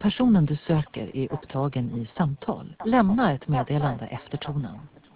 Personen du söker är upptagen i samtal. Lämna ett meddelande efter tonen.